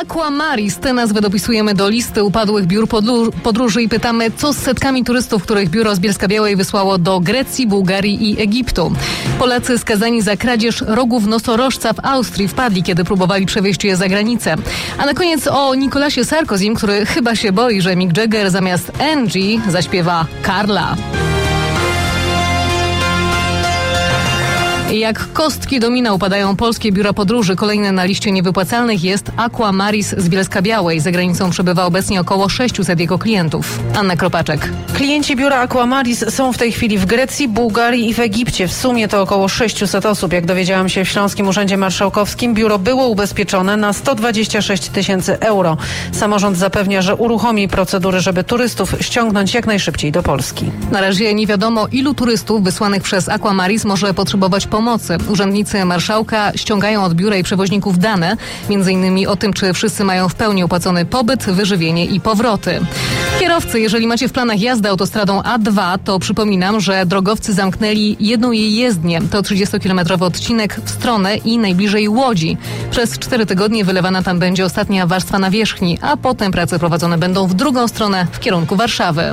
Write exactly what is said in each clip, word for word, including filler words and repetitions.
Aquamaris. Te nazwy dopisujemy do listy upadłych biur podróży i pytamy, co z setkami turystów, których biuro z Bielska-Białej wysłało do Grecji, Bułgarii i Egiptu. Polacy skazani za kradzież rogów nosorożca w Austrii wpadli, kiedy próbowali przewieźć je za granicę. A na koniec o Nicolasie Sarkozym, który chyba się boi, że Mick Jagger zamiast Angie zaśpiewa Karla. Jak kostki domina upadają polskie biura podróży. Kolejne na liście niewypłacalnych jest Aquamaris z Bielska-Białej. Za granicą przebywa obecnie około sześciuset jego klientów. Anna Kropaczek. Klienci biura Aquamaris są w tej chwili w Grecji, Bułgarii i w Egipcie. W sumie to około sześciuset osób. Jak dowiedziałam się w Śląskim Urzędzie Marszałkowskim, biuro było ubezpieczone na sto dwadzieścia sześć tysięcy euro. Samorząd zapewnia, że uruchomi procedury, żeby turystów ściągnąć jak najszybciej do Polski. Na razie nie wiadomo, ilu turystów wysłanych przez Aquamaris może potrzebować pomocy. Urzędnicy marszałka ściągają od biura i przewoźników dane, między innymi o tym, czy wszyscy mają w pełni opłacony pobyt, wyżywienie i powroty. Kierowcy, jeżeli macie w planach jazdę autostradą A dwa, to przypominam, że drogowcy zamknęli jedną jej jezdnię. To trzydziestokilometrowy odcinek w stronę i najbliżej Łodzi. Przez cztery tygodnie wylewana tam będzie ostatnia warstwa nawierzchni, a potem prace prowadzone będą w drugą stronę, w kierunku Warszawy.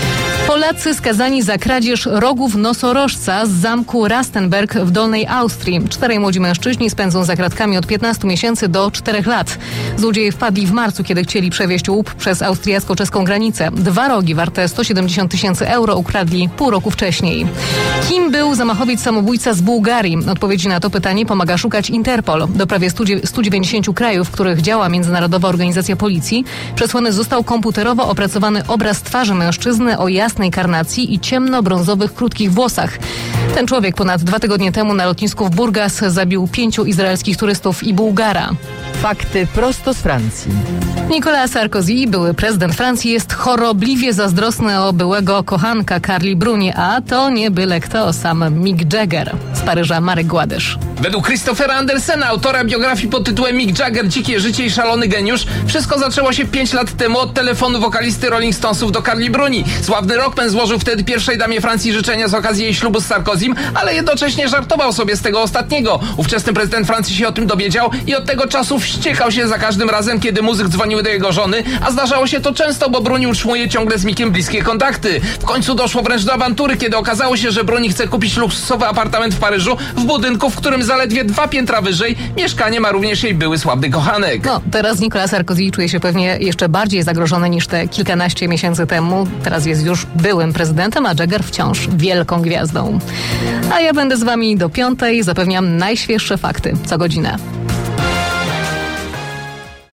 Polacy skazani za kradzież rogów nosorożca z zamku Rastenberg w Dolnej Austrii. Czterej młodzi mężczyźni spędzą za kratkami od piętnastu miesięcy do czterech lat. Złodzieje wpadli w marcu, kiedy chcieli przewieźć łup przez austriacko-czeską granicę. Dwa rogi warte sto siedemdziesiąt tysięcy euro ukradli pół roku wcześniej. Kim był zamachowiec samobójca z Bułgarii? Odpowiedzi na to pytanie pomaga szukać Interpol. Do prawie stu dziewięćdziesięciu krajów, w których działa Międzynarodowa Organizacja Policji, przesłany został komputerowo opracowany obraz twarzy mężczyzny o jasnej karnacji i ciemnobrązowych, krótkich włosach. Ten człowiek ponad dwa tygodnie temu na lotnisku w Burgas zabił pięciu izraelskich turystów i Bułgara. Fakty prosto z Francji. Nicolas Sarkozy, były prezydent Francji, jest chorobliwie zazdrosny o byłego kochanka Carli Bruni, a to nie byle kto, sam Mick Jagger. Z Paryża Marek Gładysz. Według Christophera Andersena, autora biografii pod tytułem Mick Jagger, dzikie życie i szalony geniusz, wszystko zaczęło się pięć lat temu od telefonu wokalisty Rolling Stonesów do Carli Bruni. Sławny rockman złożył wtedy pierwszej damie Francji życzenia z okazji jej ślubu z Sarkozym, ale jednocześnie żartował sobie z tego ostatniego. Ówczesny prezydent Francji się o tym dowiedział i od tego czasu wściekał się za każdym razem, kiedy muzyk dzwonił do jego żony, a zdarzało się to często, bo Bruni utrzymuje ciągle z Mickiem bliskie kontakty. W końcu doszło wręcz do awantury, kiedy okazało się, że Bruni chce kupić luksusowy apartament w Paryżu, w budynku, w którym zaledwie dwa piętra wyżej mieszkanie ma również jej były sławny kochanek. No, teraz Nicolas Sarkozy czuje się pewnie jeszcze bardziej zagrożony niż te kilkanaście miesięcy temu. Teraz jest już byłym prezydentem, a Jagger wciąż wielką gwiazdą. A ja będę z wami do piątej, zapewniam najświeższe fakty co godzinę.